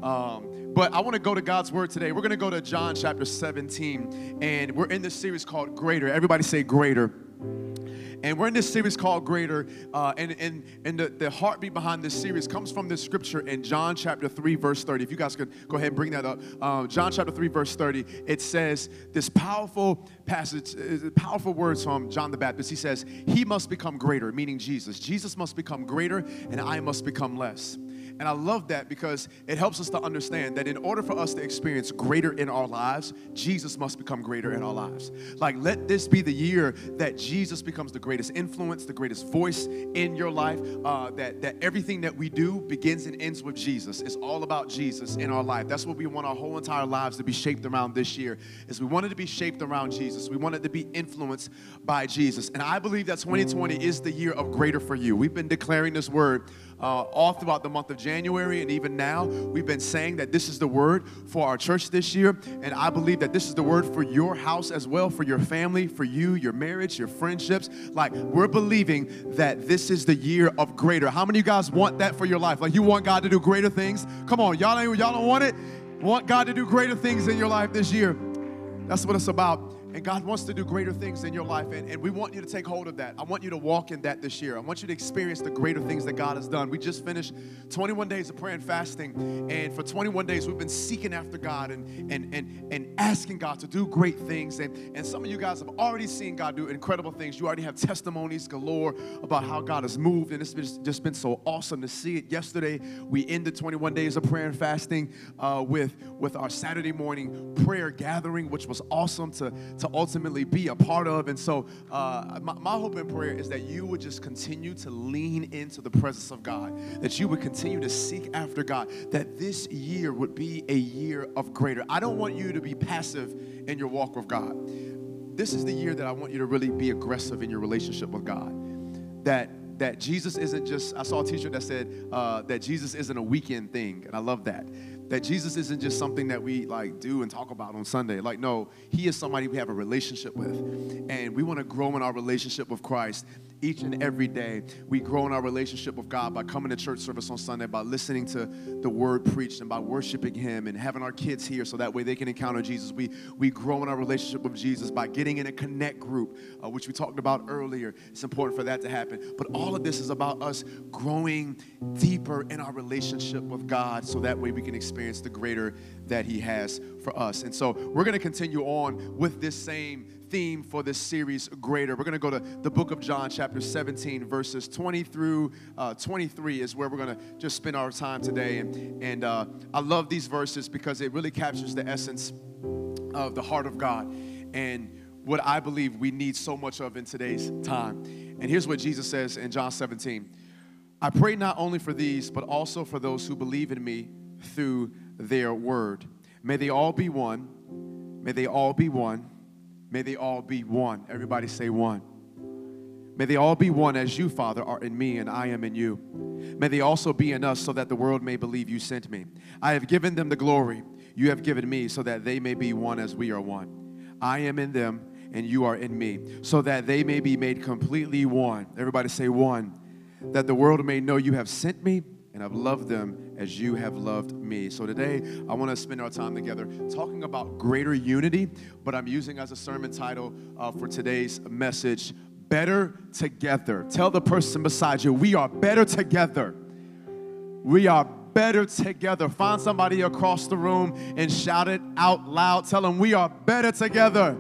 But I want to go to God's word today. We're going to go to John chapter 17, and we're in this series called Greater. Everybody say Greater. And we're in this series called Greater, and the heartbeat behind this series comes from this scripture in John chapter 3, verse 30. If you guys could go ahead and bring that up. John chapter 3, verse 30, it says this powerful passage, powerful words from John the Baptist. He says, he must become greater, meaning Jesus. Jesus must become greater, and I must become less. And I love that because it helps us to understand that in order for us to experience greater in our lives, Jesus must become greater in our lives. Like, let this be the year that Jesus becomes the greatest influence, the greatest voice in your life, that everything that we do begins and ends with Jesus. It's all about Jesus in our life. That's what we want our whole entire lives to be shaped around this year, is we want it to be shaped around Jesus. We want it to be influenced by Jesus. And I believe that 2020 is the year of greater for you. We've been declaring this word all throughout the month of January, and even now we've been saying that this is the word for our church this year, and I believe that this is the word for your house as well, for your family, for you, your marriage, your friendships. Like, we're believing that this is the year of greater. How many of you guys want that for your life? Like, you want God to do greater things? Come on, y'all don't want it? Want God to do greater things in your life this year? That's what it's about. And God wants to do greater things in your life, and we want you to take hold of that. I want you to walk in that this year. I want you to experience the greater things that God has done. We just finished 21 days of prayer and fasting, and for 21 days we've been seeking after God and asking God to do great things. And some of you guys have already seen God do incredible things. You already have testimonies galore about how God has moved, and it's just been so awesome to see it. Yesterday we ended 21 days of prayer and fasting with our Saturday morning prayer gathering, which was awesome to ultimately be a part of. And so my hope and prayer is that you would just continue to lean into the presence of God, that you would continue to seek after God, that this year would be a year of greater. I don't want you to be passive in your walk with God. This is the year that I want you to really be aggressive in your relationship with God. That Jesus isn't just, I saw a t-shirt that said that Jesus isn't a weekend thing, and I love that. That Jesus isn't just something that we like do and talk about on Sunday. Like, no, he is somebody we have a relationship with, and we want to grow in our relationship with Christ each and every day. We grow in our relationship with God by coming to church service on Sunday, by listening to the word preached, and by worshiping him and having our kids here so that way they can encounter Jesus. We grow in our relationship with Jesus by getting in a connect group, which we talked about earlier. It's important for that to happen. But all of this is about us growing deeper in our relationship with God so that way we can experience the greater that he has for us. And so we're going to continue on with this same theme for this series, Greater. We're going to go to the book of John, chapter 17, verses 20 through 23 is where we're going to just spend our time today. And I love these verses because it really captures the essence of the heart of God and what I believe we need so much of in today's time. And here's what Jesus says in John 17. I pray not only for these, but also for those who believe in me through their word. May they all be one. May they all be one. May they all be one. Everybody say one. May they all be one as you, Father, are in me and I am in you. May they also be in us so that the world may believe you sent me. I have given them the glory you have given me so that they may be one as we are one. I am in them and you are in me so that they may be made completely one. Everybody say one. That the world may know you have sent me and I've loved them as you have loved me. So today, I want to spend our time together talking about greater unity, but I'm using as a sermon title for today's message, Better Together. Tell the person beside you, we are better together. We are better together. Find somebody across the room and shout it out loud. Tell them, we are better together.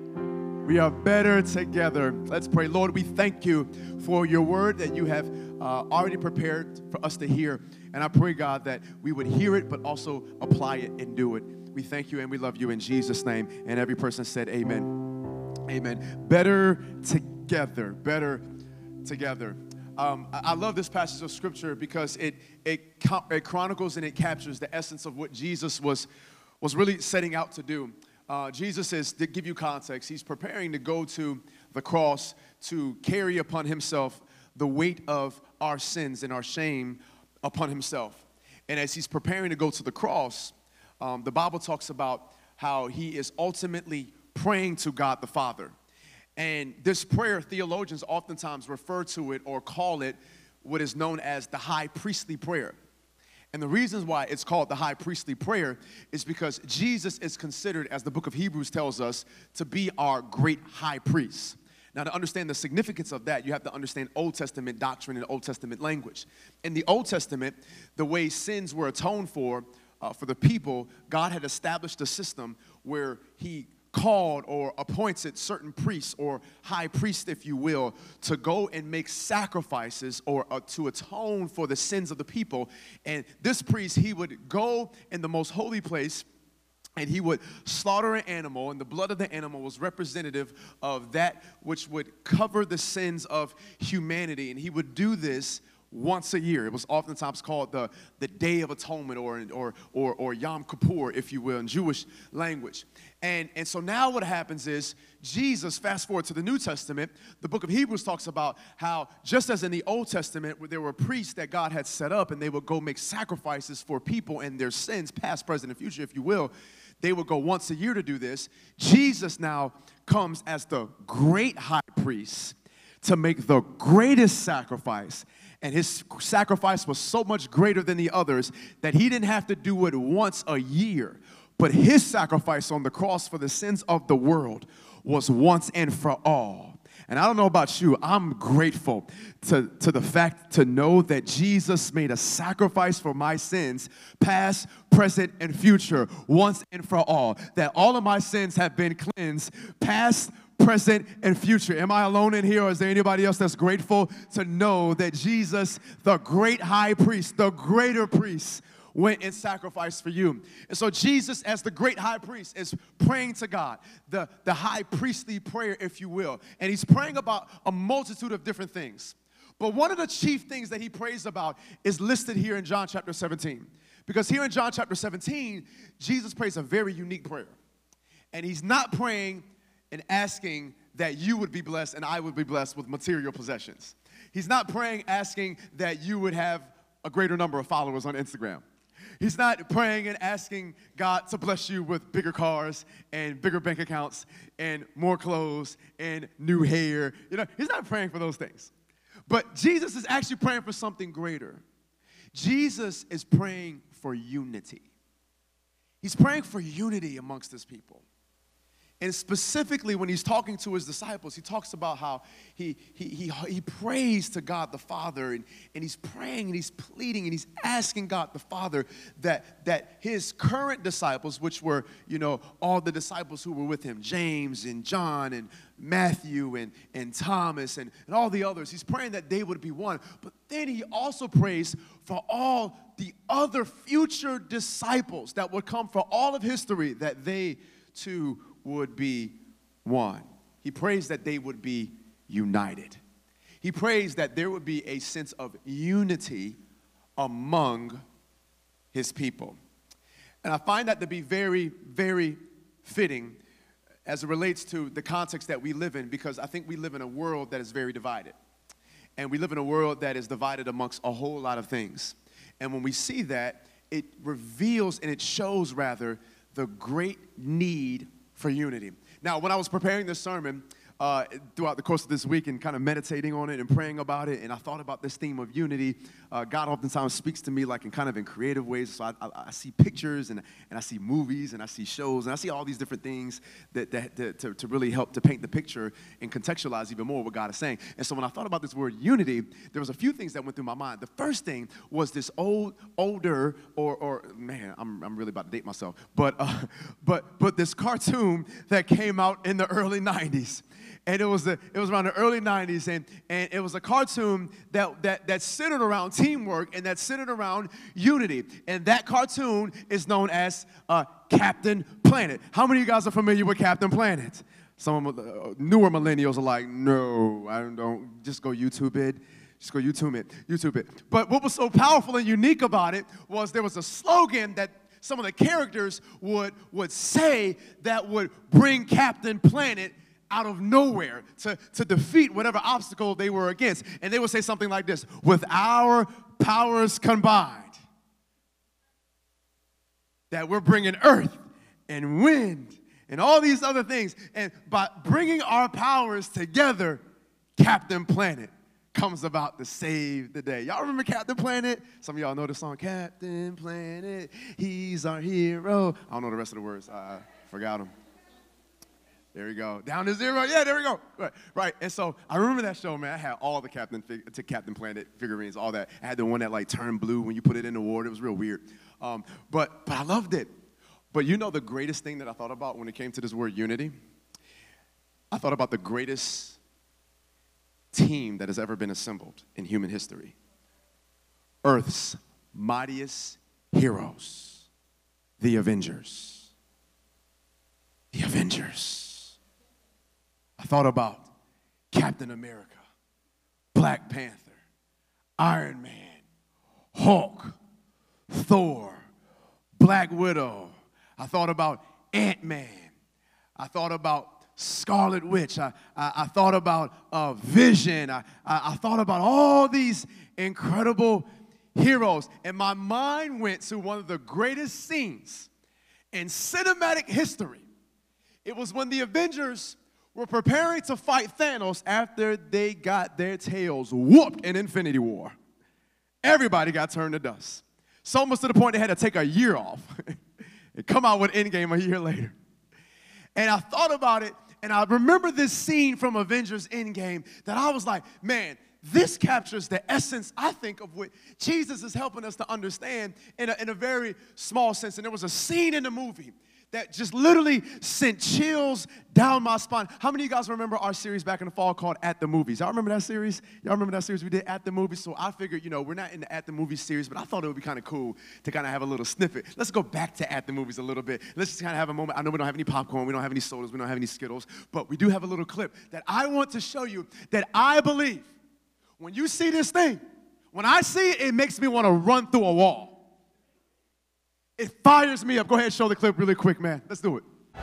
We are better together. Let's pray. Lord, we thank you for your word that you have already prepared for us to hear. And I pray, God, that we would hear it, but also apply it and do it. We thank you and we love you in Jesus' name. And every person said amen. Amen. Better together. Better together. I love this passage of scripture because it chronicles and it captures the essence of what Jesus was really setting out to do. Jesus is, to give you context, he's preparing to go to the cross to carry upon himself the weight of our sins and our shame upon himself. And as he's preparing to go to the cross, the Bible talks about how he is ultimately praying to God the Father. And this prayer, theologians oftentimes refer to it or call it what is known as the high priestly prayer. And the reasons why it's called the high priestly prayer is because Jesus is considered, as the book of Hebrews tells us, to be our great high priest. Now, to understand the significance of that, you have to understand Old Testament doctrine and Old Testament language. In the Old Testament, the way sins were atoned for the people, God had established a system where he called or appointed certain priests or high priests, if you will, to go and make sacrifices or to atone for the sins of the people. And this priest, he would go in the most holy place and he would slaughter an animal, and the blood of the animal was representative of that which would cover the sins of humanity. And he would do this once a year. It was oftentimes called the Day of Atonement or Yom Kippur, if you will, in Jewish language. And so now what happens is Jesus, fast forward to the New Testament, the book of Hebrews talks about how just as in the Old Testament where there were priests that God had set up and they would go make sacrifices for people and their sins, past, present, and future, if you will, they would go once a year to do this. Jesus now comes as the great high priest to make the greatest sacrifice. And his sacrifice was so much greater than the others that he didn't have to do it once a year. But his sacrifice on the cross for the sins of the world was once and for all. And I don't know about you, I'm grateful to the fact to know that Jesus made a sacrifice for my sins, past, present, and future, once and for all. That all of my sins have been cleansed, past, present, and future. Am I alone in here, or is there anybody else that's grateful to know that Jesus, the great high priest, the greater priest, went and sacrificed for you? And so Jesus, as the great high priest, is praying to God, the high priestly prayer, if you will. And he's praying about a multitude of different things. But one of the chief things that he prays about is listed here in John chapter 17. Because here in John chapter 17, Jesus prays a very unique prayer. And he's not praying and asking that you would be blessed and I would be blessed with material possessions. He's not praying, asking that you would have a greater number of followers on Instagram. He's not praying and asking God to bless you with bigger cars and bigger bank accounts and more clothes and new hair. You know, he's not praying for those things. But Jesus is actually praying for something greater. Jesus is praying for unity. He's praying for unity amongst his people. And specifically when he's talking to his disciples, he talks about how he prays to God the Father, and he's praying and he's pleading and he's asking God the Father that his current disciples, which were, you know, all the disciples who were with him, James and John and Matthew and Thomas and all the others, he's praying that they would be one. But then he also prays for all the other future disciples that would come for all of history, that they too would be one. He prays that they would be united. He prays that there would be a sense of unity among his people. And I find that to be very, very fitting as it relates to the context that we live in, because I think we live in a world that is very divided. And we live in a world that is divided amongst a whole lot of things. And when we see that, it reveals and it shows, rather, the great need for unity. Now, when I was preparing this sermon throughout the course of this week and kind of meditating on it and praying about it, and I thought about this theme of unity, God oftentimes speaks to me like in creative ways. So I see pictures and I see movies and I see shows and I see all these different things that to really help to paint the picture and contextualize even more what God is saying. And so when I thought about this word unity, there was a few things that went through my mind. The first thing was this older man, I'm really about to date myself, but this cartoon that came out in the early 90s. And it was around the early 90s, and it was a cartoon that centered around teamwork and that centered around unity. And that cartoon is known as Captain Planet. How many of you guys are familiar with Captain Planet? Some of the newer millennials are like, no, I don't. Just go YouTube it. Just go YouTube it. But what was so powerful and unique about it was there was a slogan that some of the characters would say that would bring Captain Planet out of nowhere to defeat whatever obstacle they were against. And they would say something like this: with our powers combined, that we're bringing earth and wind and all these other things. And by bringing our powers together, Captain Planet comes about to save the day. Y'all remember Captain Planet? Some of y'all know the song, Captain Planet, he's our hero. I don't know the rest of the words. I forgot them. There we go. Down to zero. Yeah, there we go. Right. And so I remember that show, man. I had all the Captain Planet figurines, all that. I had the one that like turned blue when you put it in the water. It was real weird. But I loved it. But you know the greatest thing that I thought about when it came to this word unity? I thought about the greatest team that has ever been assembled in human history. Earth's mightiest heroes, the Avengers. The Avengers. I thought about Captain America, Black Panther, Iron Man, Hulk, Thor, Black Widow. I thought about Ant-Man. I thought about Scarlet Witch. I thought about Vision. I thought about all these incredible heroes. And my mind went to one of the greatest scenes in cinematic history. It was when the Avengers were preparing to fight Thanos after they got their tails whooped in Infinity War. Everybody got turned to dust. So much to the point they had to take a year off and come out with Endgame a year later. And I thought about it, and I remember this scene from Avengers Endgame that I was like, man, this captures the essence, I think, of what Jesus is helping us to understand in a very small sense. And there was a scene in the movie that just literally sent chills down my spine. How many of you guys remember our series back in the fall called At the Movies? Y'all remember that series? Y'all remember that series we did, At the Movies? So I figured, you know, we're not in the At the Movies series, but I thought it would be kind of cool to kind of have a little snippet. Let's go back to At the Movies a little bit. Let's just kind of have a moment. I know we don't have any popcorn, we don't have any sodas, we don't have any Skittles, but we do have a little clip that I want to show you that I believe when you see this thing, when I see it, it makes me want to run through a wall. It fires me up. Go ahead and show the clip really quick, man. Let's do it.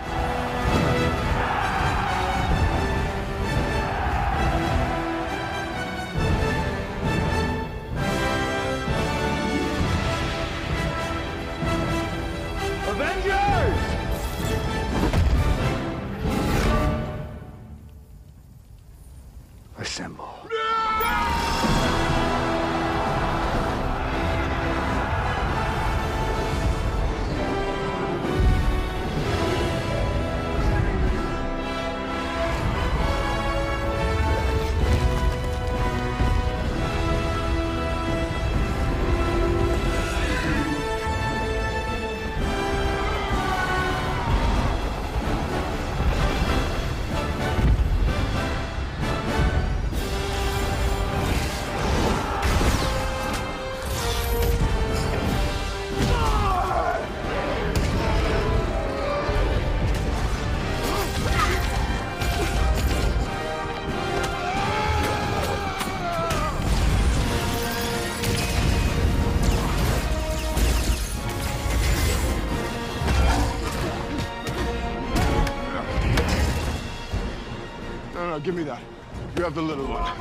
Avengers! Assemble. No, give me that. You have the little one.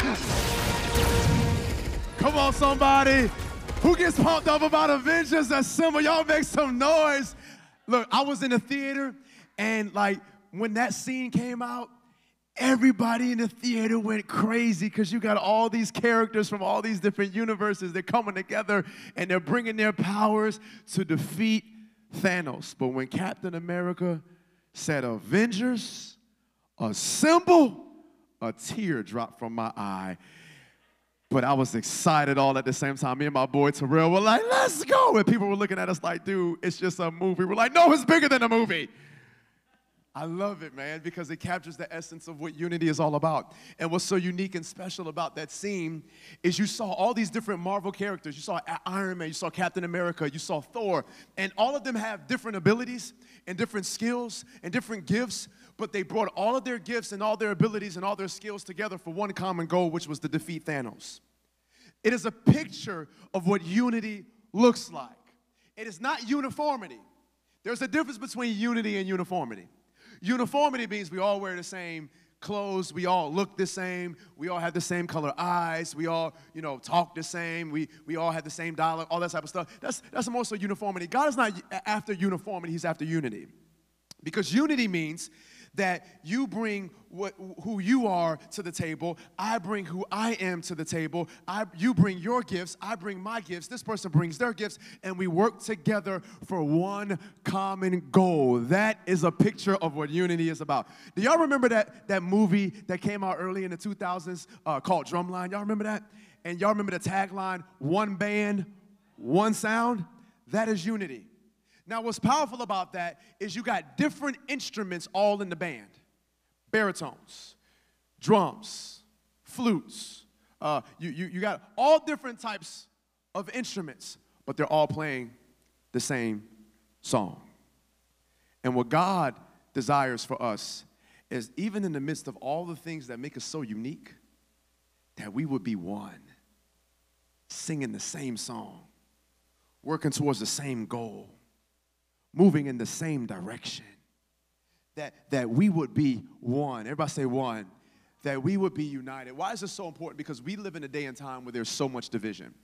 Come on, somebody. Who gets pumped up about Avengers Assemble? Y'all make some noise. Look, I was in the theater, and like when that scene came out, everybody in the theater went crazy because you got all these characters from all these different universes. They're coming together, and they're bringing their powers to defeat Thanos. But when Captain America said Avengers Assemble, a tear dropped from my eye. But I was excited all at the same time. Me and my boy Terrell were like, let's go. And people were looking at us like, dude, it's just a movie. We're like, no, it's bigger than a movie. I love it, man, because it captures the essence of what unity is all about. And what's so unique and special about that scene is you saw all these different Marvel characters. You saw Iron Man, you saw Captain America, you saw Thor, and all of them have different abilities and different skills and different gifts, but they brought all of their gifts and all their abilities and all their skills together for one common goal, which was to defeat Thanos. It is a picture of what unity looks like. It is not uniformity. There's a difference between unity and uniformity. Uniformity means we all wear the same clothes, we all look the same, we all have the same color eyes, we all, talk the same, we all have the same dialogue, all that type of stuff. That's more so uniformity. God is not after uniformity, he's after unity. Because unity means That you bring who you are to the table, I bring who I am to the table, you bring your gifts, I bring my gifts, this person brings their gifts, and we work together for one common goal. That is a picture of what unity is about. Do y'all remember that movie that came out early in the 2000s called Drumline? Y'all remember that? And y'all remember the tagline, one band, one sound? That is unity. Now, what's powerful about that is you got different instruments all in the band. Baritones, drums, flutes. You got all different types of instruments, but they're all playing the same song. And what God desires for us is, even in the midst of all the things that make us so unique, that we would be one, singing the same song, working towards the same goal, moving in the same direction, that we would be one. Everybody say one. That we would be united. Why is this so important? Because we live in a day and time where there's so much division.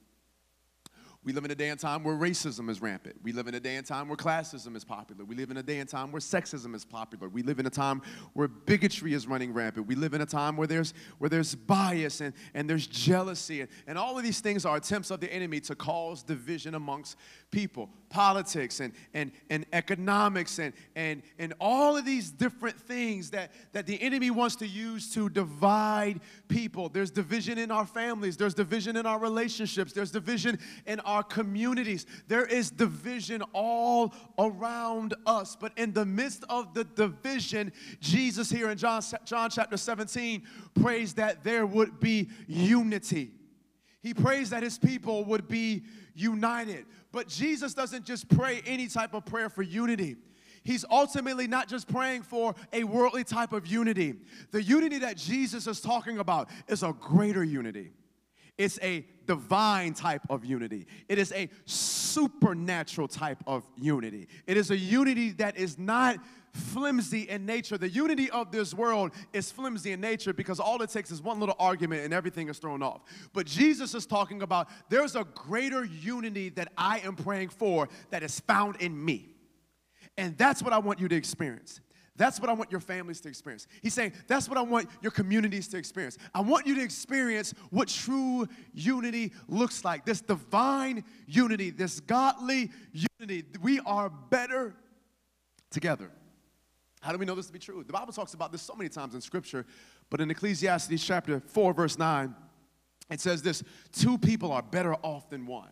We live in a day and time where racism is rampant. We live in a day and time where classism is popular. We live in a day and time where sexism is popular. We live in a time where bigotry is running rampant. We live in a time where there's bias and there's jealousy. And all of these things are attempts of the enemy to cause division amongst people. Politics and economics and all of these different things that the enemy wants to use to divide people. There's division in our families. There's division in our relationships. There's division in our communities. There is division all around us. But in the midst of the division, Jesus here in John chapter 17 prays that there would be unity. He prays that his people would be united. But Jesus doesn't just pray any type of prayer for unity. He's ultimately not just praying for a worldly type of unity. The unity that Jesus is talking about is a greater unity. It's a divine type of unity. It is a supernatural type of unity. It is a unity that is not flimsy in nature. The unity of this world is flimsy in nature because all it takes is one little argument and everything is thrown off. But Jesus is talking about there's a greater unity that I am praying for that is found in me. And that's what I want you to experience. That's what I want your families to experience. He's saying, that's what I want your communities to experience. I want you to experience what true unity looks like. This divine unity, this godly unity. We are better together. How do we know this to be true? The Bible talks about this so many times in Scripture, but in Ecclesiastes chapter 4, verse 9, it says this: two people are better off than one,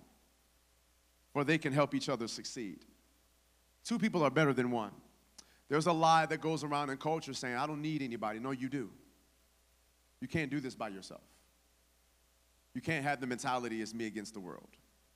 for they can help each other succeed. Two people are better than one. There's a lie that goes around in culture saying, I don't need anybody. No, you do. You can't do this by yourself. You can't have the mentality as me against the world.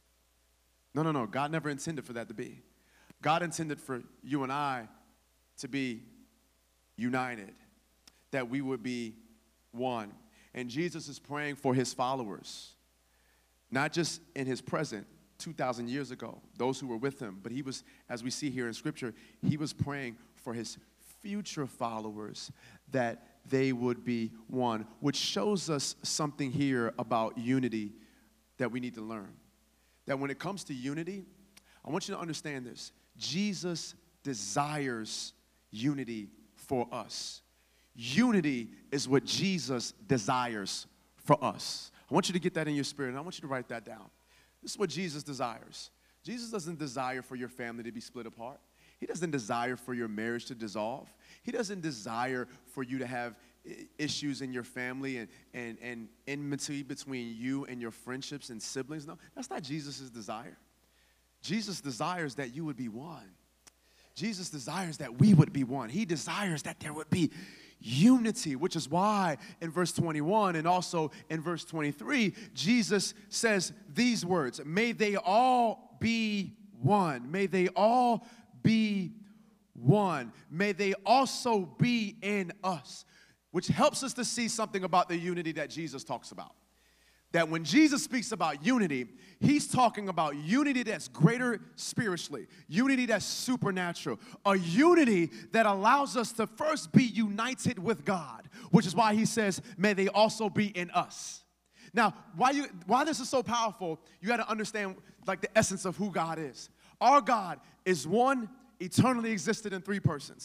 No. God never intended for that to be. God intended for you and I to be united, that we would be one. And Jesus is praying for his followers, not just in his present, 2,000 years ago, those who were with him, but he was, as we see here in Scripture, he was praying for his future followers that they would be one, which shows us something here about unity that we need to learn. That when it comes to unity, I want you to understand this. Jesus desires unity for us. Unity is what Jesus desires for us. I want you to get that in your spirit, and I want you to write that down. This is what Jesus desires. Jesus doesn't desire for your family to be split apart. He doesn't desire for your marriage to dissolve. He doesn't desire for you to have issues in your family and enmity between you and your friendships and siblings. No, that's not Jesus' desire. Jesus desires that you would be one. Jesus desires that we would be one. He desires that there would be unity, which is why in verse 21 and also in verse 23, Jesus says these words: may they all be one. May they all be one. May they also be in us, which helps us to see something about the unity that Jesus talks about. That when Jesus speaks about unity, he's talking about unity that's greater spiritually, unity that's supernatural, a unity that allows us to first be united with God, which is why he says, may they also be in us. Now, why this is so powerful, you got to understand like the essence of who God is. Our God is one, eternally existed in three persons: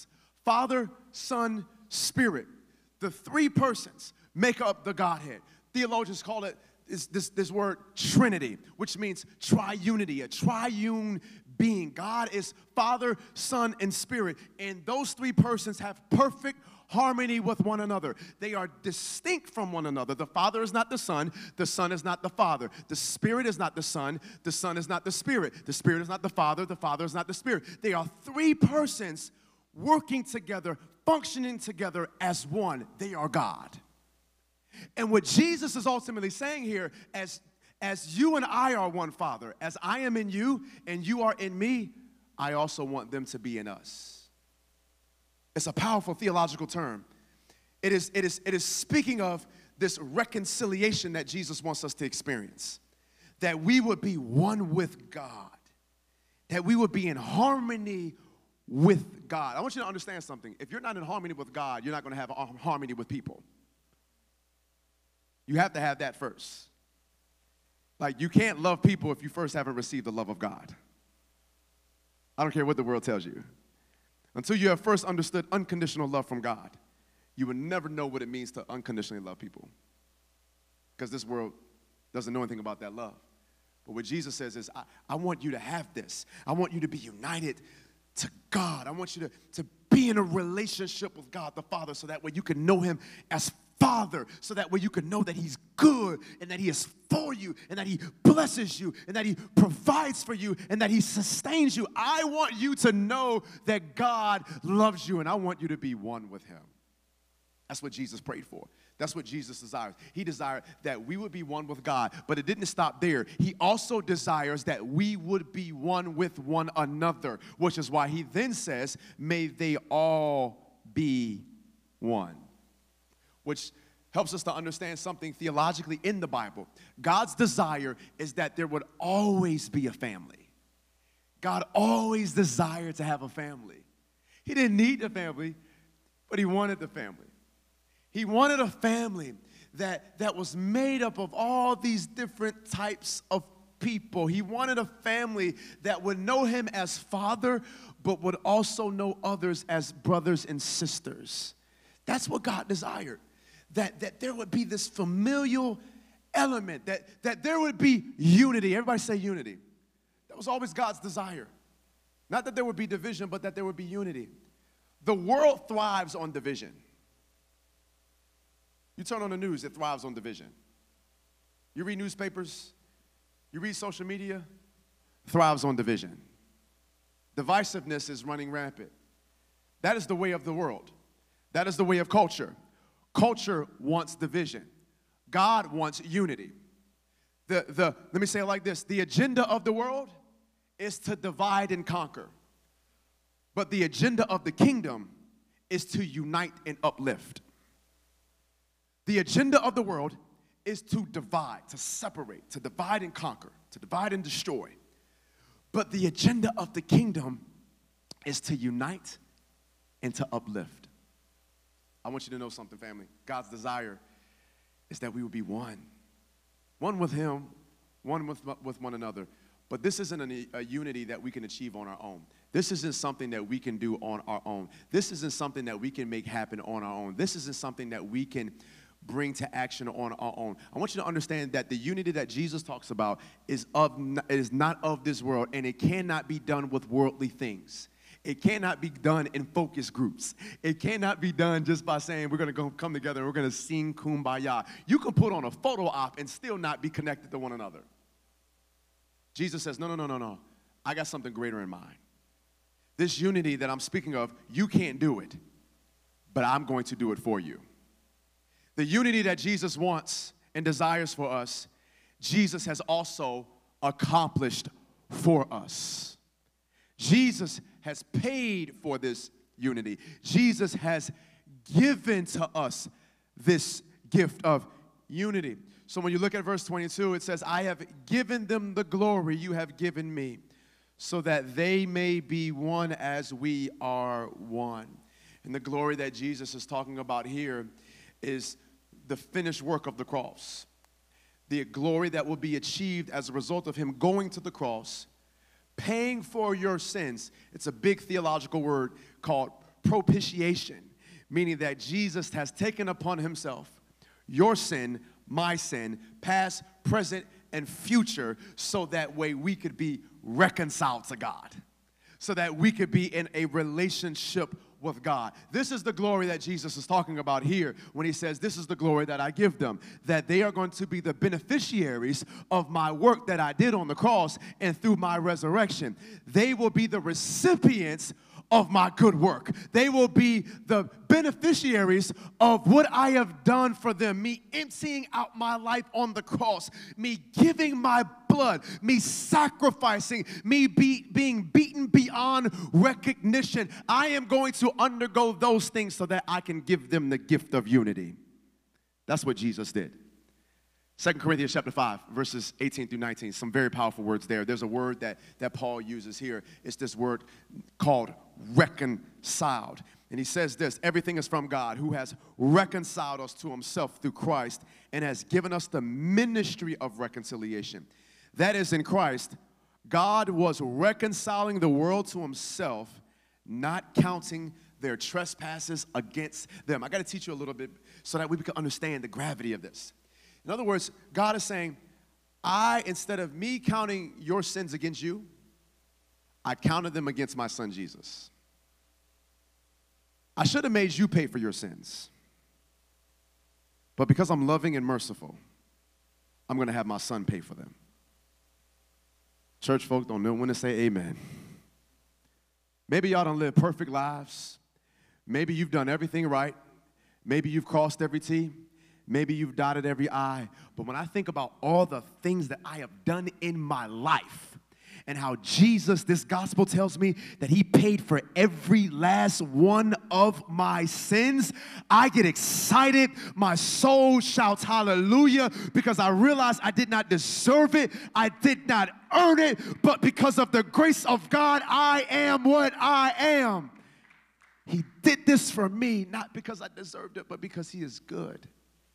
Father, Son, Spirit. The three persons make up the Godhead. Theologians call it this word Trinity, which means triunity, a triune being. God is Father, Son, and Spirit. And those three persons have perfect harmony with one another. They are distinct from one another. The Father is not the Son is not the Father. The Spirit is not the Son is not the Spirit is not the Father is not the Spirit. They are three persons working together, functioning together as one. They are God. And what Jesus is ultimately saying here, as you and I are one, Father, as I am in you and you are in me, I also want them to be in us. It's a powerful theological term. It is speaking of this reconciliation that Jesus wants us to experience. That we would be one with God. That we would be in harmony with God. I want you to understand something. If you're not in harmony with God, you're not going to have harmony with people. You have to have that first. Like, you can't love people if you first haven't received the love of God. I don't care what the world tells you. Until you have first understood unconditional love from God, you will never know what it means to unconditionally love people. Because this world doesn't know anything about that love. But what Jesus says is, I want you to have this. I want you to be united to God. I want you to be in a relationship with God the Father so that way you can know him as Father, so that way you can know that he's good and that he is for you and that he blesses you and that he provides for you and that he sustains you. I want you to know that God loves you and I want you to be one with him. That's what Jesus prayed for. That's what Jesus desires. He desired that we would be one with God, but it didn't stop there. He also desires that we would be one with one another, which is why he then says, may they all be one. Which helps us to understand something theologically in the Bible. God's desire is that there would always be a family. God always desired to have a family. He didn't need a family, but he wanted the family. He wanted a family that was made up of all these different types of people. He wanted a family that would know him as Father, but would also know others as brothers and sisters. That's what God desired. That there would be this familial element, that there would be unity. Everybody say unity. That was always God's desire. Not that there would be division, but that there would be unity. The world thrives on division. You turn on the news, it thrives on division. You read newspapers, you read social media, thrives on division. Divisiveness is running rampant. That is the way of the world. That is the way of culture. Culture wants division. God wants unity. Let me say it like this. The agenda of the world is to divide and conquer. But the agenda of the kingdom is to unite and uplift. The agenda of the world is to divide, to separate, to divide and conquer, to divide and destroy. But the agenda of the kingdom is to unite and to uplift. I want you to know something, family. God's desire is that we would be one. One with him, one with one another. But this isn't a unity that we can achieve on our own. This isn't something that we can do on our own. This isn't something that we can make happen on our own. This isn't something that we can bring to action on our own. I want you to understand that the unity that Jesus talks about is not of this world, and it cannot be done with worldly things. It cannot be done in focus groups. It cannot be done just by saying we're going to come together and we're going to sing Kumbaya. You can put on a photo op and still not be connected to one another. Jesus says, no. I got something greater in mind. This unity that I'm speaking of, you can't do it, but I'm going to do it for you. The unity that Jesus wants and desires for us, Jesus has also accomplished for us. Jesus has paid for this unity. Jesus has given to us this gift of unity. So when you look at verse 22, it says, I have given them the glory you have given me, so that they may be one as we are one. And the glory that Jesus is talking about here is the finished work of the cross. The glory that will be achieved as a result of him going to the cross, paying for your sins. It's a big theological word called propitiation, meaning that Jesus has taken upon himself your sin, my sin, past, present, and future, so that way we could be reconciled to God, so that we could be in a relationship with God. This is the glory that Jesus is talking about here when he says, this is the glory that I give them, that they are going to be the beneficiaries of my work that I did on the cross and through my resurrection. They will be the recipients of my good work. They will be the beneficiaries of what I have done for them, me emptying out my life on the cross, me giving my blood, me sacrificing, me being beaten beyond recognition. I am going to undergo those things so that I can give them the gift of unity. That's what Jesus did. 2 Corinthians chapter 5, verses 18 through 19, some very powerful words there. There's a word that Paul uses here. It's this word called reconciled. And he says this, everything is from God, who has reconciled us to himself through Christ and has given us the ministry of reconciliation. That is, in Christ, God was reconciling the world to himself, not counting their trespasses against them. I got to teach you a little bit so that we can understand the gravity of this. In other words, God is saying, instead of me counting your sins against you, I counted them against my son Jesus. I should have made you pay for your sins. But because I'm loving and merciful, I'm going to have my son pay for them. Church folk don't know when to say amen. Maybe y'all don't live perfect lives. Maybe you've done everything right. Maybe you've crossed every T. Maybe you've dotted every I, but when I think about all the things that I have done in my life and how Jesus, this gospel tells me that he paid for every last one of my sins, I get excited. My soul shouts hallelujah because I realize I did not deserve it. I did not earn it, but because of the grace of God, I am what I am. He did this for me, not because I deserved it, but because he is good.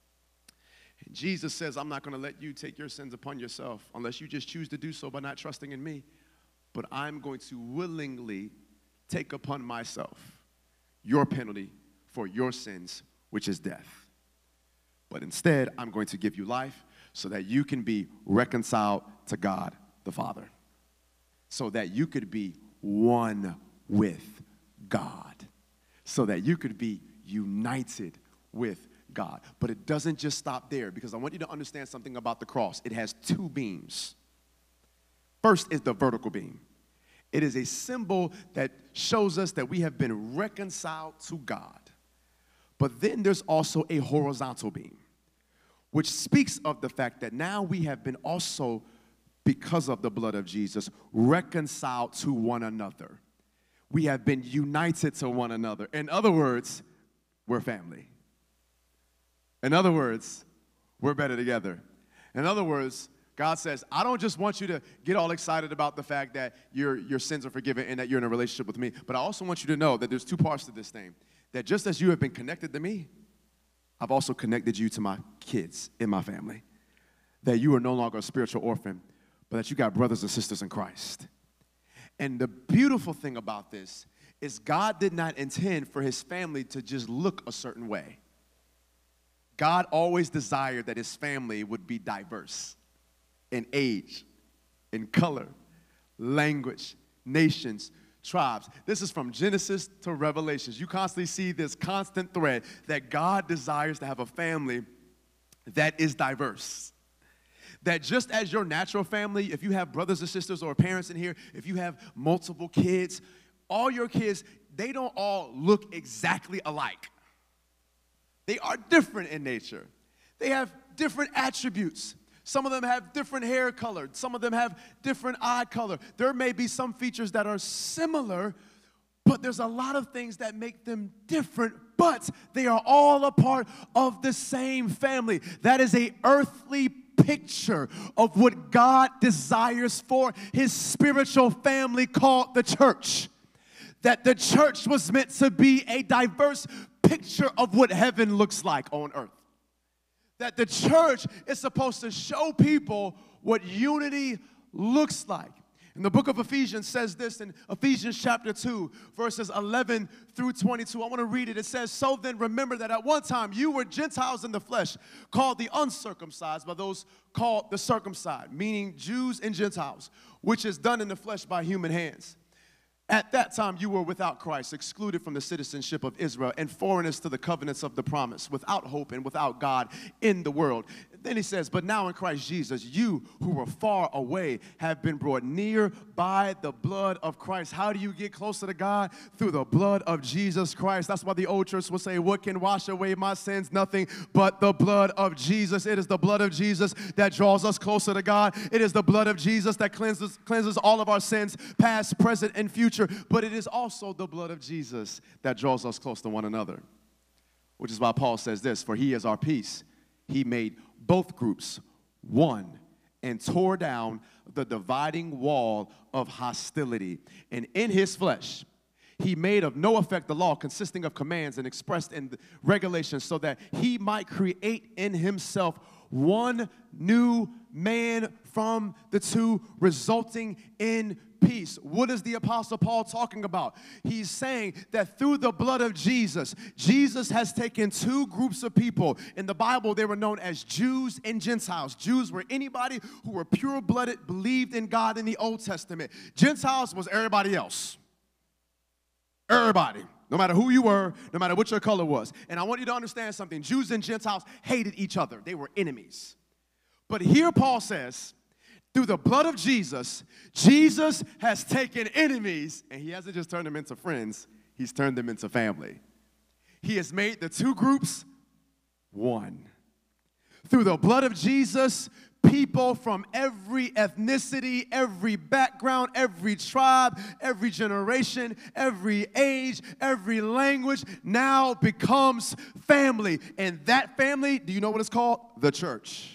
And Jesus says, I'm not going to let you take your sins upon yourself unless you just choose to do so by not trusting in me. But I'm going to willingly take upon myself your penalty for your sins, which is death. But instead, I'm going to give you life so that you can be reconciled to God the Father, so that you could be one with God, so that you could be united with God. But it doesn't just stop there, because I want you to understand something about the cross. It has two beams. First is the vertical beam. It is a symbol that shows us that we have been reconciled to God. But then there's also a horizontal beam, which speaks of the fact that now we have been also, because of the blood of Jesus, reconciled to one another. We have been united to one another. In other words, we're family. In other words, we're better together. In other words, God says, I don't just want you to get all excited about the fact that your sins are forgiven and that you're in a relationship with me, but I also want you to know that there's two parts to this thing. That just as you have been connected to me, I've also connected you to my kids in my family. That you are no longer a spiritual orphan, but that you got brothers and sisters in Christ. And the beautiful thing about this is God did not intend for his family to just look a certain way. God always desired that his family would be diverse in age, in color, language, nations, tribes. This is from Genesis to Revelations. You constantly see this constant thread that God desires to have a family that is diverse. That just as your natural family, if you have brothers and sisters or parents in here, if you have multiple kids, all your kids, they don't all look exactly alike. They are different in nature. They have different attributes. Some of them have different hair color. Some of them have different eye color. There may be some features that are similar, but there's a lot of things that make them different, but they are all a part of the same family. That is an earthly picture of what God desires for his spiritual family called the church. That the church was meant to be a diverse picture of what heaven looks like on earth. That the church is supposed to show people what unity looks like. And the book of Ephesians says this in Ephesians chapter 2, verses 11 through 22. I want to read it. It says, "So then remember that at one time you were Gentiles in the flesh, called the uncircumcised by those called the circumcised," meaning Jews and Gentiles, "which is done in the flesh by human hands. At that time you were without Christ, excluded from the citizenship of Israel, and foreigners to the covenants of the promise, without hope and without God in the world." Then he says, "But now in Christ Jesus, you who were far away have been brought near by the blood of Christ." How do you get closer to God? Through the blood of Jesus Christ. That's why the old church will say, "What can wash away my sins? Nothing but the blood of Jesus." It is the blood of Jesus that draws us closer to God. It is the blood of Jesus that cleanses all of our sins, past, present, and future. But it is also the blood of Jesus that draws us close to one another. Which is why Paul says this, "For he is our peace. He made both groups one and tore down the dividing wall of hostility. And in his flesh, he made of no effect the law consisting of commands and expressed in regulations, so that he might create in himself one new man from the two, resulting in peace." What is the Apostle Paul talking about? He's saying that through the blood of Jesus, Jesus has taken two groups of people. In the Bible, they were known as Jews and Gentiles. Jews were anybody who were pure-blooded, believed in God in the Old Testament. Gentiles was everybody else. Everybody. No matter who you were, no matter what your color was. And I want you to understand something. Jews and Gentiles hated each other. They were enemies. But here Paul says, through the blood of Jesus, Jesus has taken enemies, and he hasn't just turned them into friends, he's turned them into family. He has made the two groups one. Through the blood of Jesus, people from every ethnicity, every background, every tribe, every generation, every age, every language now becomes family. And that family, do you know what it's called? The church.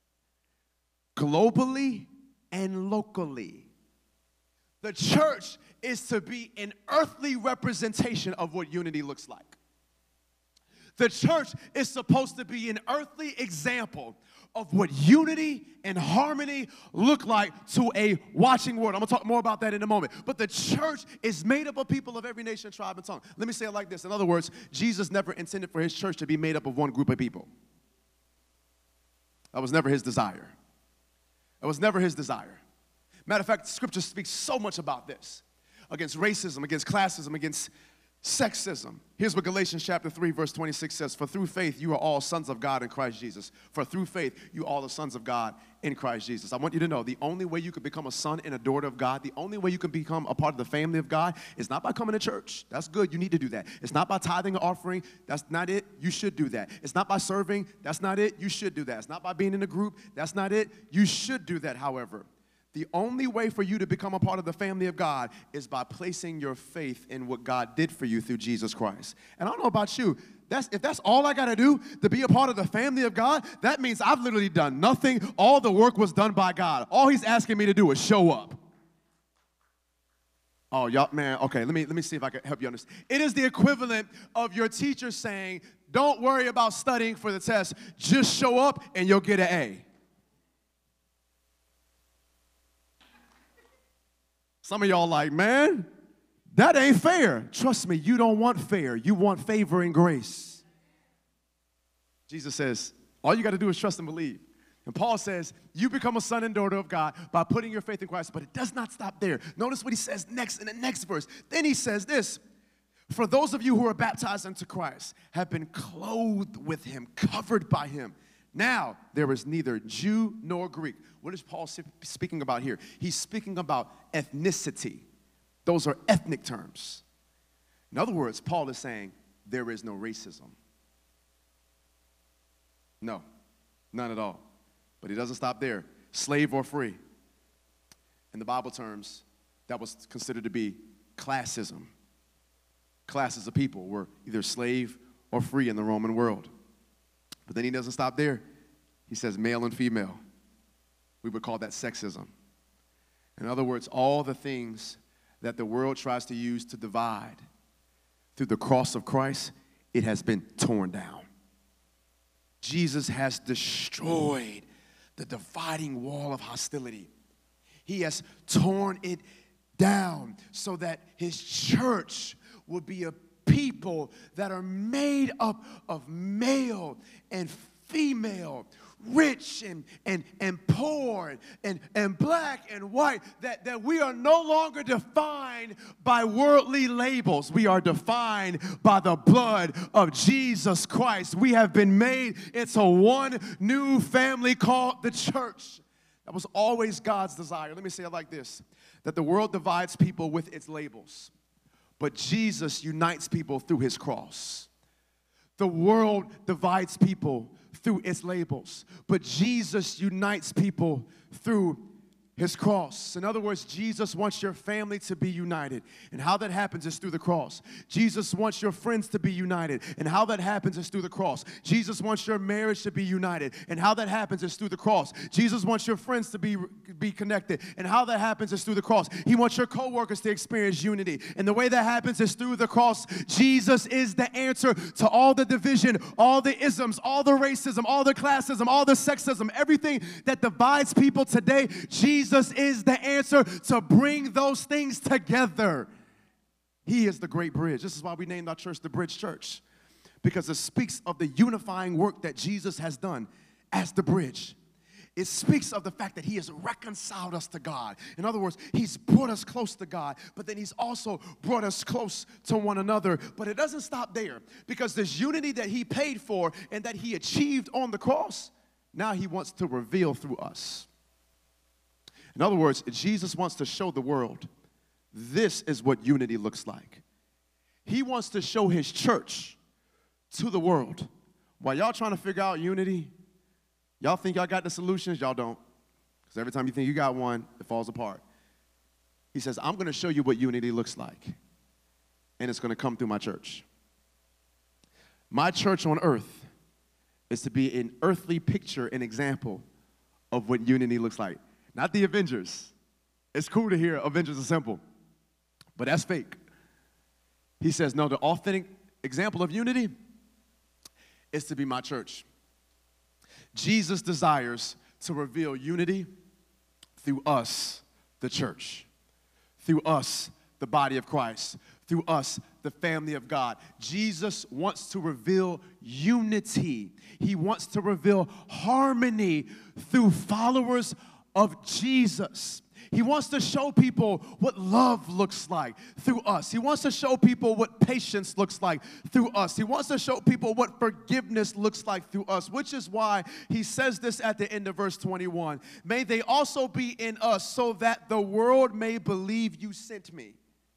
Globally and locally. The church is to be an earthly representation of what unity looks like. The church is supposed to be an earthly example of what unity and harmony look like to a watching world. I'm going to talk more about that in a moment. But the church is made up of people of every nation, tribe, and tongue. Let me say it like this. In other words, Jesus never intended for his church to be made up of one group of people. That was never his desire. It was never his desire. Matter of fact, Scripture speaks so much about this. Against racism, against classism, against sexism. Here's what Galatians chapter 3, verse 26 says. "For through faith you are all sons of God in Christ Jesus." For through faith you all are sons of God in Christ Jesus. I want you to know the only way you can become a son and a daughter of God, the only way you can become a part of the family of God is not by coming to church. That's good. You need to do that. It's not by tithing or offering. That's not it. You should do that. It's not by serving. That's not it. You should do that. It's not by being in a group. That's not it. You should do that, however. The only way for you to become a part of the family of God is by placing your faith in what God did for you through Jesus Christ. And I don't know about you, if that's all I got to do to be a part of the family of God, that means I've literally done nothing. All the work was done by God. All he's asking me to do is show up. Oh, y'all, man, okay, let me see if I can help you understand. It is the equivalent of your teacher saying, "Don't worry about studying for the test. Just show up and you'll get an A." Some of y'all like, "Man, that ain't fair." Trust me, you don't want fair. You want favor and grace. Jesus says, all you got to do is trust and believe. And Paul says, you become a son and daughter of God by putting your faith in Christ. But it does not stop there. Notice what he says next in the next verse. Then he says this, "For those of you who are baptized into Christ have been clothed with him, covered by him. Now there is neither Jew nor Greek." What is Paul speaking about here? He's speaking about ethnicity. Those are ethnic terms. In other words, Paul is saying there is no racism. No, none at all. But he doesn't stop there. Slave or free. In the Bible terms, that was considered to be classism. Classes of people were either slave or free in the Roman world. But then he doesn't stop there. He says male and female. We would call that sexism. In other words, all the things that the world tries to use to divide, through the cross of Christ, it has been torn down. Jesus has destroyed the dividing wall of hostility. He has torn it down so that his church will be a people that are made up of male and female, rich and poor and black and white, that we are no longer defined by worldly labels. We are defined by the blood of Jesus Christ. We have been made into one new family called the church. That was always God's desire. Let me say it like this, that the world divides people with its labels, but Jesus unites people through his cross. The world divides people through its labels, but Jesus unites people through his cross. In other words, Jesus wants your family to be united, and how that happens is through the cross. Jesus wants your friends to be united, and how that happens is through the cross. Jesus wants your marriage to be united, and how that happens is through the cross. Jesus wants your friends to be connected, and how that happens is through the cross. He wants your co-workers to experience unity, and the way that happens is through the cross. Jesus is the answer to all the division, all the isms, all the racism, all the classism, all the sexism, everything that divides people today. Jesus is the answer to bring those things together. He is the great bridge. This is why we named our church the Bridge Church, because it speaks of the unifying work that Jesus has done as the bridge. It speaks of the fact that he has reconciled us to God. In other words, he's brought us close to God, but then he's also brought us close to one another. But it doesn't stop there, because this unity that he paid for and that he achieved on the cross, now he wants to reveal through us. In other words, Jesus wants to show the world, this is what unity looks like. He wants to show his church to the world. While y'all trying to figure out unity, y'all think y'all got the solutions, y'all don't. Because every time you think you got one, it falls apart. He says, I'm going to show you what unity looks like, and it's going to come through my church. My church on earth is to be an earthly picture, an example of what unity looks like. Not the Avengers. It's cool to hear Avengers Assemble, but that's fake. He says, no, the authentic example of unity is to be my church. Jesus desires to reveal unity through us, the church, through us, the body of Christ, through us, the family of God. Jesus wants to reveal unity. He wants to reveal harmony through followers of Jesus. He wants to show people what love looks like through us. He wants to show people what patience looks like through us. He wants to show people what forgiveness looks like through us, which is why he says this at the end of verse 21. May they also be in us, so that the world may believe you sent me.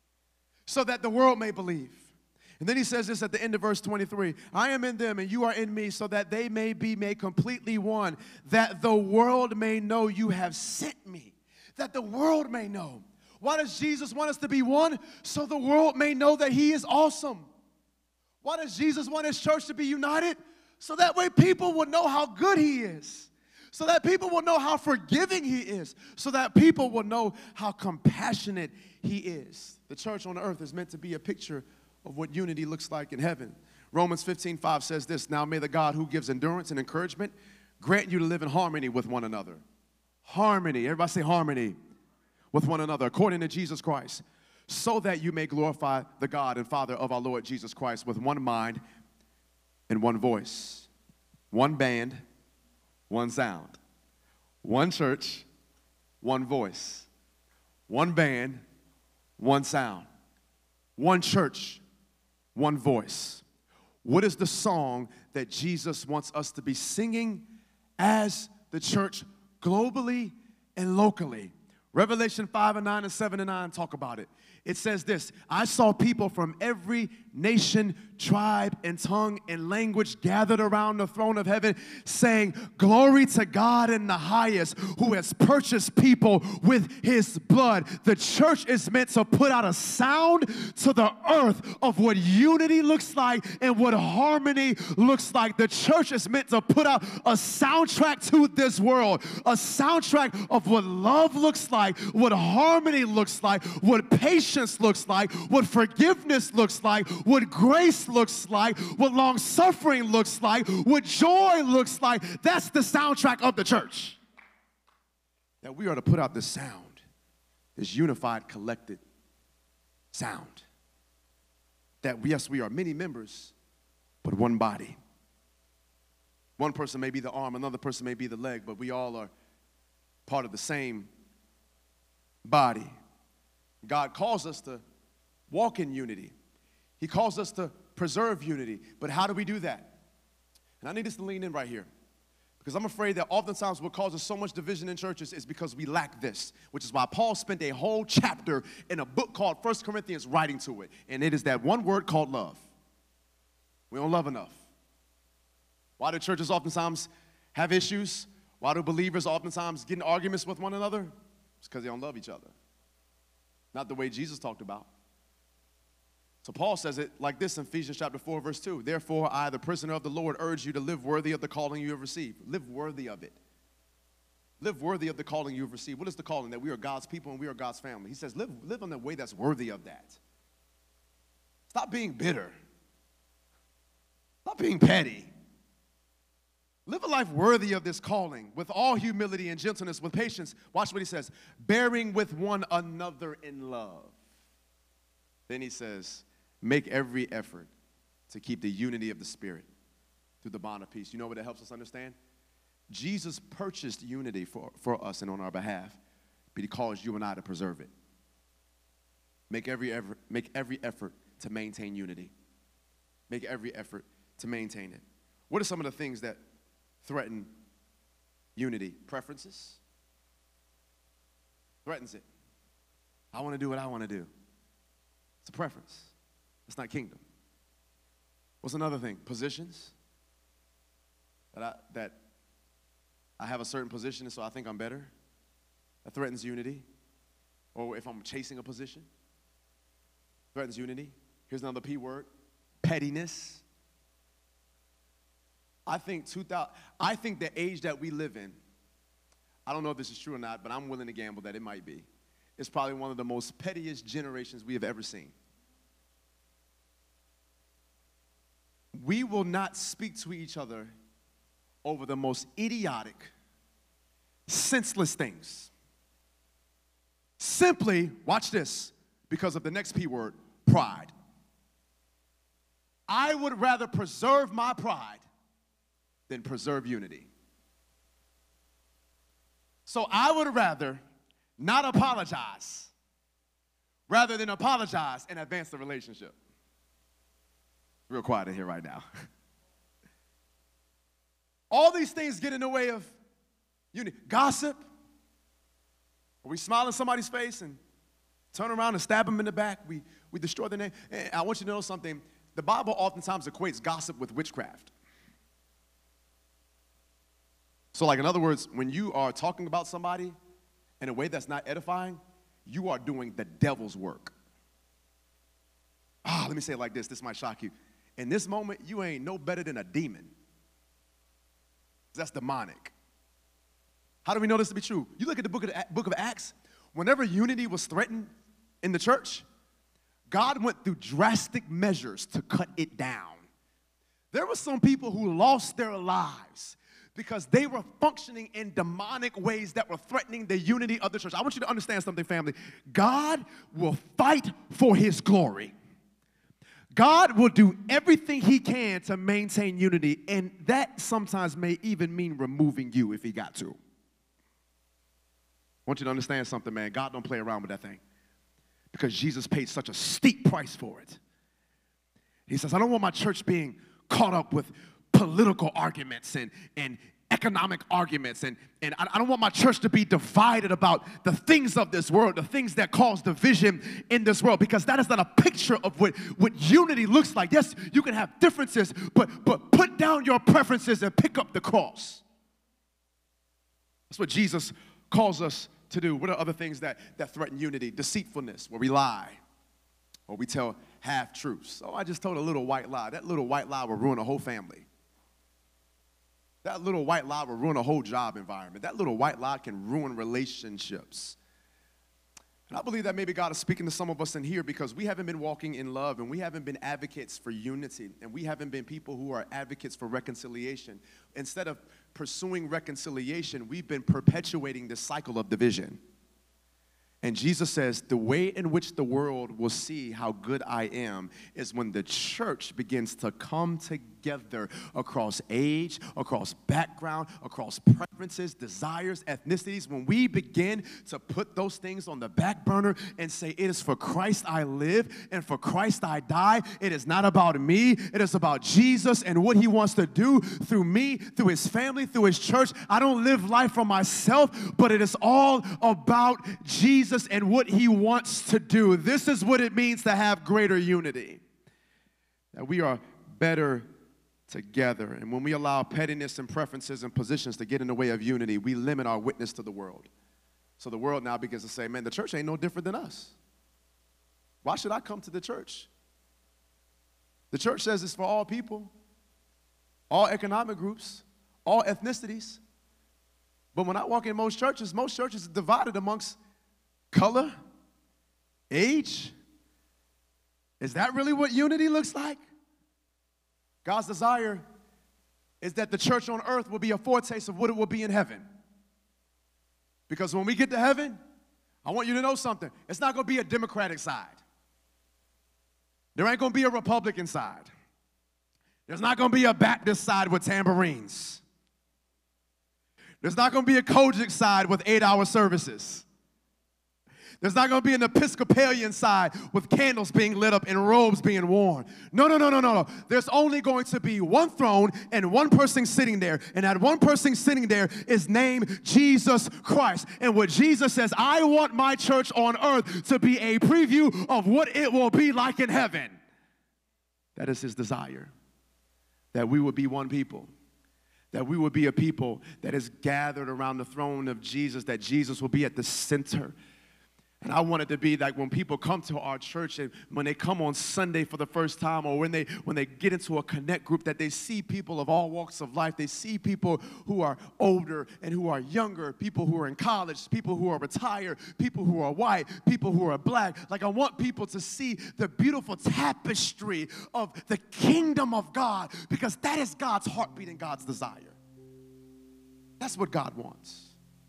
So that the world may believe. And then he says this at the end of verse 23. I am in them and you are in me, so that they may be made completely one, that the world may know you have sent me. That the world may know. Why does Jesus want us to be one? So the world may know that he is awesome. Why does Jesus want his church to be united? So that way people will know how good he is. So that people will know how forgiving he is. So that people will know how compassionate he is. The church on earth is meant to be a picture of what unity looks like in heaven. Romans 15:5 says this, now may the God who gives endurance and encouragement grant you to live in harmony with one another. Harmony, everybody say harmony with one another, according to Jesus Christ, so that you may glorify the God and Father of our Lord Jesus Christ with one mind and one voice, one band, one sound, one church, one voice, one band, one sound, one church, one voice. What is the song that Jesus wants us to be singing as the church globally and locally? Revelation 5:9 and 7 and 9 talk about it. It says this, I saw people from every nation, tribe, and tongue and language gathered around the throne of heaven, saying, glory to God in the highest, who has purchased people with his blood. The church is meant to put out a sound to the earth of what unity looks like and what harmony looks like. The church is meant to put out a soundtrack to this world, a soundtrack of what love looks like, what harmony looks like, what patience looks like, what forgiveness looks like, what grace looks like, what long-suffering looks like, what joy looks like. That's the soundtrack of the church. That we are to put out the sound this unified, collected sound. That, yes, we are many members, but one body. One person may be the arm, another person may be the leg, but we all are part of the same body. God calls us to walk in unity. He calls us to preserve unity. But how do we do that? And I need us to lean in right here, because I'm afraid that oftentimes what causes so much division in churches is because we lack this, which is why Paul spent a whole chapter in a book called 1 Corinthians writing to it. And it is that one word called love. We don't love enough. Why do churches oftentimes have issues? Why do believers oftentimes get in arguments with one another? It's because they don't love each other. Not the way Jesus talked about. So Paul says it like this in Ephesians chapter 4, verse 2. Therefore, I, the prisoner of the Lord, urge you to live worthy of the calling you have received. Live worthy of it. Live worthy of the calling you have received. What is the calling? That we are God's people and we are God's family. He says, live in a way that's worthy of that. Stop being bitter. Stop being petty. Live a life worthy of this calling with all humility and gentleness, with patience. Watch what he says. Bearing with one another in love. Then he says, make every effort to keep the unity of the Spirit through the bond of peace. You know what it helps us understand? Jesus purchased unity for us and on our behalf, but he calls you and I to preserve it. Make every effort to maintain unity. Make every effort to maintain it. What are some of the things that threaten unity? Preferences. Threatens it. I want to do what I want to do. It's a preference. It's not kingdom. What's another thing? Positions. That I have a certain position, and so I think I'm better. That threatens unity. Or if I'm chasing a position, threatens unity. Here's another P word: pettiness. I think the age that we live in, I don't know if this is true or not, but I'm willing to gamble that it might be. It's probably one of the most pettiest generations we have ever seen. We will not speak to each other over the most idiotic, senseless things. Simply, watch this, because of the next P word, pride. I would rather preserve my pride than preserve unity. So I would rather not apologize rather than apologize and advance the relationship. Real quiet in here right now. All these things get in the way of unity. Gossip. We smile in somebody's face and turn around and stab them in the back. We destroy their name. And I want you to know something. The Bible oftentimes equates gossip with witchcraft. So, like, in other words, when you are talking about somebody in a way that's not edifying, you are doing the devil's work. Let me say it like this. This might shock you. In this moment, you ain't no better than a demon. That's demonic. How do we know this to be true? You look at the book of Acts. Whenever unity was threatened in the church, God went through drastic measures to cut it down. There were some people who lost their lives because they were functioning in demonic ways that were threatening the unity of the church. I want you to understand something, family. God will fight for his glory. God will do everything he can to maintain unity, and that sometimes may even mean removing you if he got to. I want you to understand something, man. God don't play around with that thing because Jesus paid such a steep price for it. He says, I don't want my church being caught up with political arguments and economic arguments, and I don't want my church to be divided about the things of this world, the things that cause division in this world, because that is not a picture of what unity looks like. Yes, you can have differences, but put down your preferences and pick up the cross. That's what Jesus calls us to do. What are other things that threaten unity? Deceitfulness, where we lie, or we tell half-truths. Oh, I just told a little white lie. That little white lie will ruin a whole family. That little white lie will ruin a whole job environment. That little white lie can ruin relationships. And I believe that maybe God is speaking to some of us in here because we haven't been walking in love, and we haven't been advocates for unity, and we haven't been people who are advocates for reconciliation. Instead of pursuing reconciliation, we've been perpetuating this cycle of division. And Jesus says, the way in which the world will see how good I am is when the church begins to come together across age, across background, across preferences, desires, ethnicities. When we begin to put those things on the back burner and say, it is for Christ I live and for Christ I die. It is not about me. It is about Jesus and what he wants to do through me, through his family, through his church. I don't live life for myself, but it is all about Jesus and what he wants to do. This is what it means to have greater unity. That we are better together. And when we allow pettiness and preferences and positions to get in the way of unity, we limit our witness to the world. So the world now begins to say, man, the church ain't no different than us. Why should I come to the church? The church says it's for all people, all economic groups, all ethnicities. But when I walk in most churches are divided amongst color, age. Is that really what unity looks like? God's desire is that the church on earth will be a foretaste of what it will be in heaven. Because when we get to heaven, I want you to know something. It's not going to be a Democratic side. There ain't going to be a Republican side. There's not going to be a Baptist side with tambourines. There's not going to be a Kojic side with 8-hour services. There's not going to be an Episcopalian side with candles being lit up and robes being worn. No. There's only going to be one throne and one person sitting there. And that one person sitting there is named Jesus Christ. And what Jesus says, I want my church on earth to be a preview of what it will be like in heaven. That is his desire. That we would be one people. That we would be a people that is gathered around the throne of Jesus. That Jesus will be at the center. And I want it to be like when people come to our church and when they come on Sunday for the first time or when they get into a connect group that they see people of all walks of life. They see people who are older and who are younger, people who are in college, people who are retired, people who are white, people who are black. Like I want people to see the beautiful tapestry of the kingdom of God because that is God's heartbeat and God's desire. That's what God wants.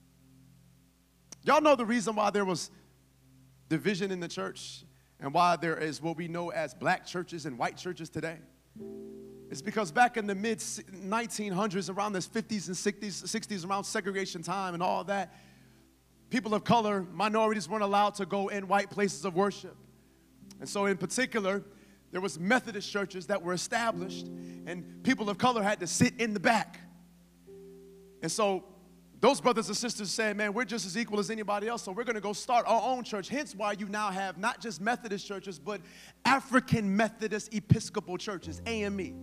Y'all know the reason why there was division in the church and why there is what we know as black churches and white churches today. It's because back in the mid-1900s, around the 50s and 60s, around segregation time and all that, people of color, minorities weren't allowed to go in white places of worship. And so in particular, there was Methodist churches that were established and people of color had to sit in the back. And so those brothers and sisters said, man, we're just as equal as anybody else, so we're going to go start our own church. Hence why you now have not just Methodist churches, but African Methodist Episcopal churches, AME.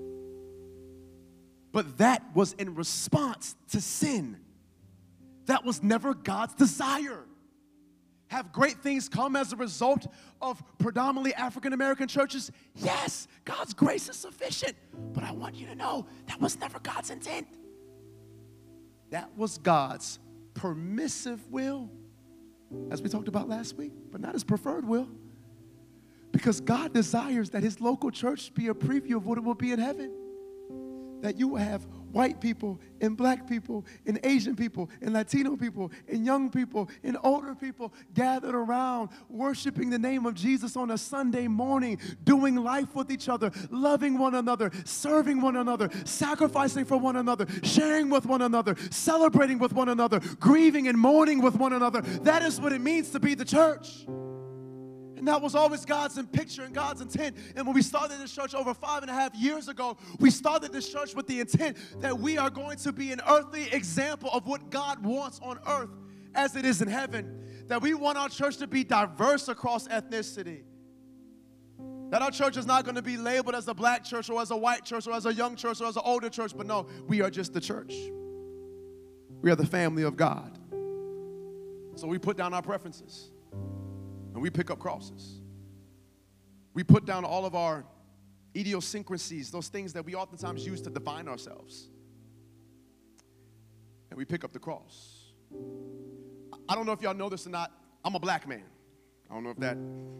But that was in response to sin. That was never God's desire. Have great things come as a result of predominantly African American churches? Yes, God's grace is sufficient. But I want you to know that was never God's intent. That was God's permissive will, as we talked about last week, but not his preferred will. Because God desires that his local church be a preview of what it will be in heaven. That you will have white people and black people and Asian people and Latino people and young people and older people gathered around worshiping the name of Jesus on a Sunday morning, doing life with each other, loving one another, serving one another, sacrificing for one another, sharing with one another, celebrating with one another, grieving and mourning with one another. That is what it means to be the church. And that was always God's picture and God's intent. And when we started this church over 5.5 years ago, we started this church with the intent that we are going to be an earthly example of what God wants on earth as it is in heaven. That we want our church to be diverse across ethnicity. That our church is not going to be labeled as a black church or as a white church or as a young church or as an older church. But no, we are just the church. We are the family of God. So we put down our preferences. And we pick up crosses. We put down all of our idiosyncrasies, those things that we oftentimes use to define ourselves. And we pick up the cross. I don't know if y'all know this or not. I'm a black man. I don't know if that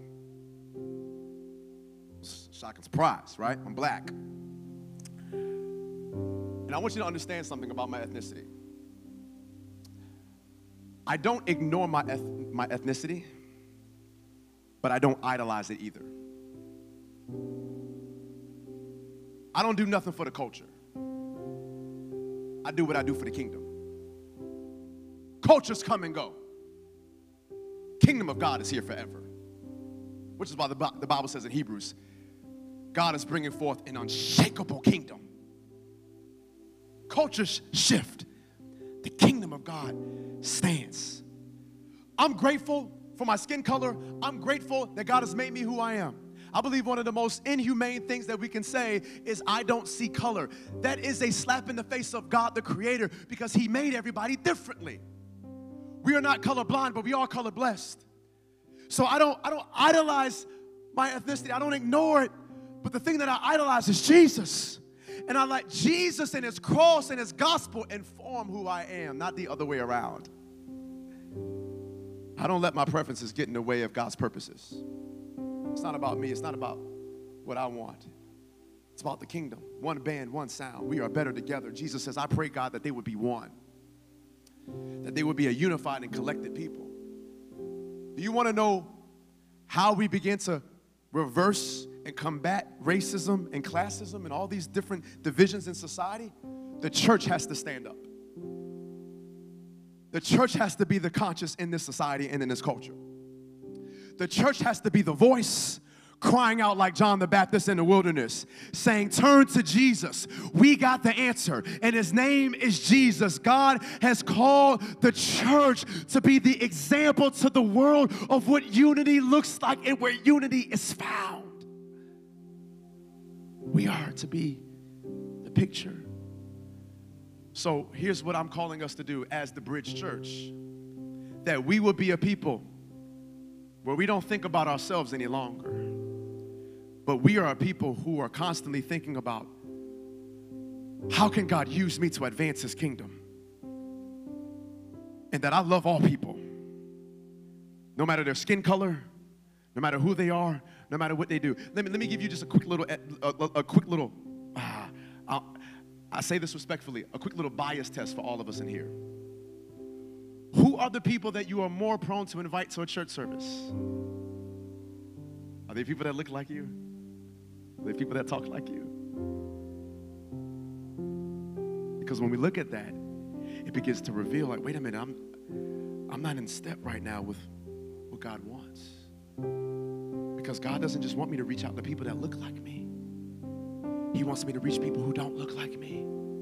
was shock and surprise, right? I'm black. And I want you to understand something about my ethnicity. I don't ignore my ethnicity, but I don't idolize it either. I don't do nothing for the culture. I do what I do for the kingdom. Cultures come and go. Kingdom of God is here forever, which is why the Bible says in Hebrews, God is bringing forth an unshakable kingdom. Cultures shift. The kingdom of God stands. I'm grateful for my skin color. I'm grateful that God has made me who I am. I believe one of the most inhumane things that we can say is, I don't see color. That is a slap in the face of God, the Creator, because He made everybody differently. We are not colorblind, but we are color blessed. So I don't idolize my ethnicity. I don't ignore it. But the thing that I idolize is Jesus. And I let Jesus and His cross and His gospel inform who I am, not the other way around. I don't let my preferences get in the way of God's purposes. It's not about me. It's not about what I want. It's about the kingdom. One band, one sound. We are better together. Jesus says, I pray, God, that they would be one. That they would be a unified and collected people. Do you want to know how we begin to reverse and combat racism and classism and all these different divisions in society? The church has to stand up. The church has to be the conscious in this society and in this culture. The church has to be the voice crying out like John the Baptist in the wilderness, saying, turn to Jesus. We got the answer, and His name is Jesus. God has called the church to be the example to the world of what unity looks like and where unity is found. We are to be the picture. So here's what I'm calling us to do as the Bridge Church, that we will be a people where we don't think about ourselves any longer, but we are a people who are constantly thinking about, how can God use me to advance His kingdom? And that I love all people, no matter their skin color, no matter who they are, no matter what they do. Let me give you just a quick little, I say this respectfully, a quick little bias test for all of us in here. Who are the people that you are more prone to invite to a church service? Are they people that look like you? Are they people that talk like you? Because when we look at that, it begins to reveal, like, wait a minute, I'm not in step right now with what God wants. Because God doesn't just want me to reach out to people that look like me. He wants me to reach people who don't look like me.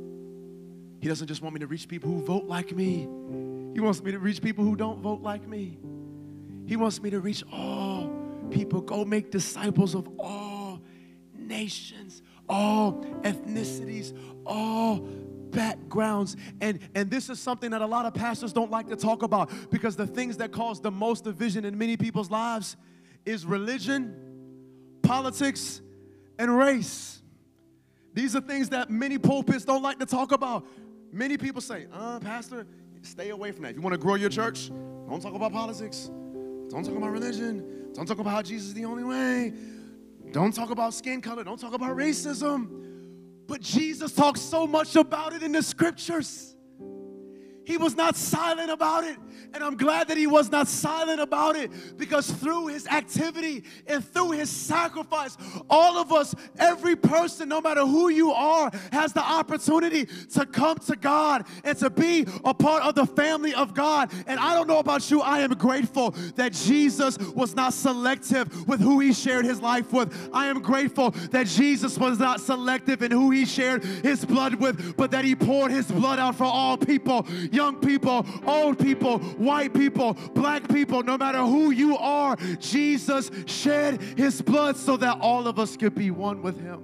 He doesn't just want me to reach people who vote like me. He wants me to reach people who don't vote like me. He wants me to reach all people. Go make disciples of all nations, all ethnicities, all backgrounds. And this is something that a lot of pastors don't like to talk about, because the things that cause the most division in many people's lives is religion, politics, and race. These are things that many pulpits don't like to talk about. Many people say, Pastor, stay away from that. If you want to grow your church, don't talk about politics. Don't talk about religion. Don't talk about how Jesus is the only way. Don't talk about skin color. Don't talk about racism. But Jesus talks so much about it in the scriptures. He was not silent about it. And I'm glad that He was not silent about it, because through His activity and through His sacrifice, all of us, every person, no matter who you are, has the opportunity to come to God and to be a part of the family of God. And I don't know about you, I am grateful that Jesus was not selective with who He shared His life with. I am grateful that Jesus was not selective in who He shared His blood with, but that He poured His blood out for all people. Young people, old people, white people, black people, no matter who you are, Jesus shed His blood so that all of us could be one with Him.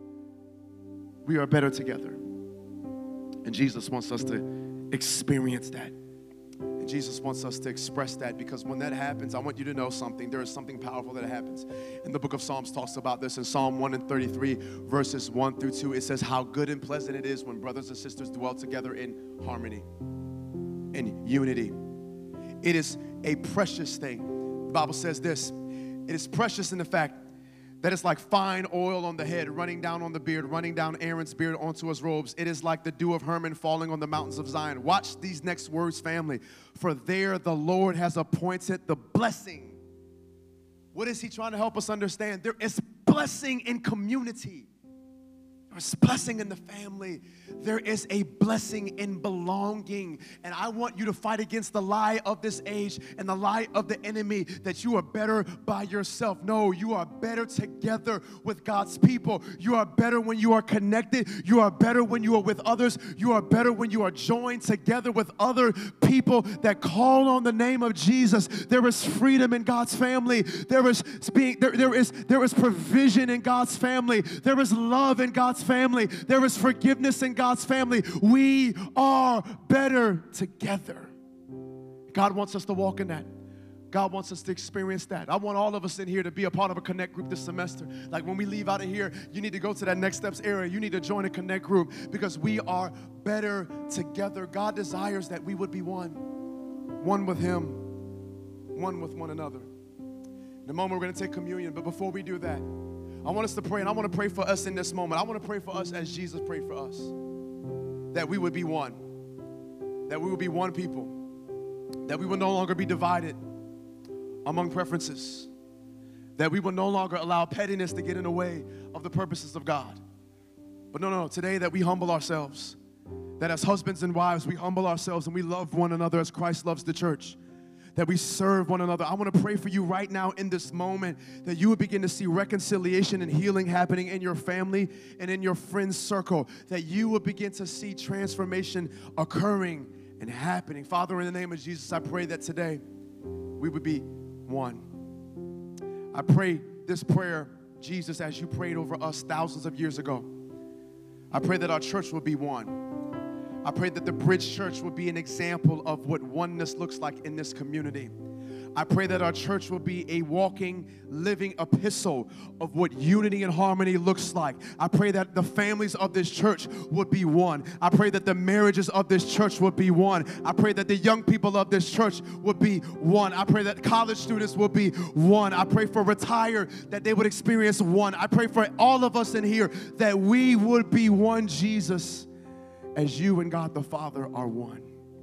We are better together. And Jesus wants us to experience that. And Jesus wants us to express that, because when that happens, I want you to know something. There is something powerful that happens. And the book of Psalms talks about this. In Psalm 133, verses 1 through 2, it says, how good and pleasant it is when brothers and sisters dwell together in harmony, in unity. It is a precious thing. The Bible says this. It is precious in the fact that is like fine oil on the head, running down on the beard, running down Aaron's beard onto his robes. It is like the dew of Hermon falling on the mountains of Zion. Watch these next words, family. For there the Lord has appointed the blessing. What is he trying to help us understand? There is blessing in community. There's blessing in the family. There is a blessing in belonging. And I want you to fight against the lie of this age and the lie of the enemy that you are better by yourself. No, you are better together with God's people. You are better when you are connected. You are better when you are with others. You are better when you are joined together with other people that call on the name of Jesus. There is freedom in God's family. There is provision in God's family. There is love in God's family. There is forgiveness in God's family. We are better together. God wants us to walk in that. God wants us to experience that. I want all of us in here to be a part of a Connect group this semester. Like when we leave out of here, you need to go to that Next Steps area. You need to join a Connect group because we are better together. God desires that we would be one. One with Him, one with one another. In a moment, we're going to take communion. But before we do that, I want us to pray, and I want to pray for us in this moment. I want to pray for us as Jesus prayed for us, that we would be one, that we would be one people, that we would no longer be divided among preferences, that we will no longer allow pettiness to get in the way of the purposes of God. But no, today that we humble ourselves, that as husbands and wives, we humble ourselves and we love one another as Christ loves the church, that we serve one another. I want to pray for you right now in this moment that you would begin to see reconciliation and healing happening in your family and in your friends' circle, that you would begin to see transformation occurring and happening. Father, in the name of Jesus, I pray that today we would be one. I pray this prayer, Jesus, as you prayed over us thousands of years ago. I pray that our church will be one. I pray that the Bridge Church will be an example of what oneness looks like in this community. I pray that our church will be a walking, living epistle of what unity and harmony looks like. I pray that the families of this church would be one. I pray that the marriages of this church would be one. I pray that the young people of this church would be one. I pray that college students will be one. I pray for retired that they would experience one. I pray for all of us in here that we would be one, Jesus, as you and God the Father are one.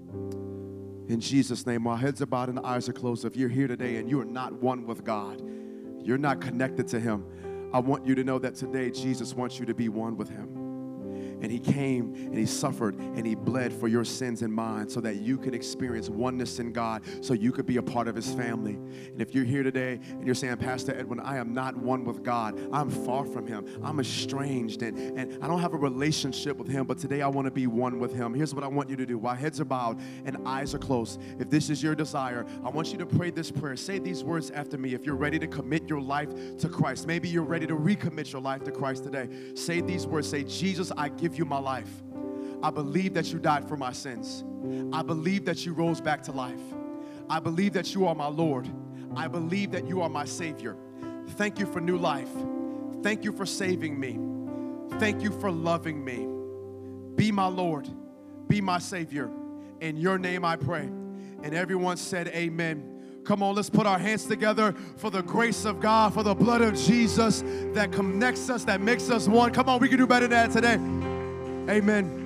In Jesus' name, while heads are bowed and the eyes are closed, if you're here today and you are not one with God, you're not connected to Him, I want you to know that today Jesus wants you to be one with Him. And He came and He suffered and He bled for your sins and mine so that you could experience oneness in God, so you could be a part of His family. And if you're here today and you're saying, Pastor Edwin, I am not one with God. I'm far from Him. I'm estranged and I don't have a relationship with Him, but today I want to be one with Him. Here's what I want you to do. While heads are bowed and eyes are closed, if this is your desire, I want you to pray this prayer. Say these words after me. If you're ready to commit your life to Christ, maybe you're ready to recommit your life to Christ today. Say these words. Say, Jesus, I give you my life. I believe that you died for my sins. I believe that you rose back to life. I believe that you are my Lord. I believe that you are my Savior. Thank you for new life. Thank you for saving me. Thank you for loving me. Be my Lord. Be my Savior. In your name I pray. And everyone said amen. Come on, let's put our hands together for the grace of God, for the blood of Jesus that connects us, that makes us one. Come on, we can do better than that today. Amen.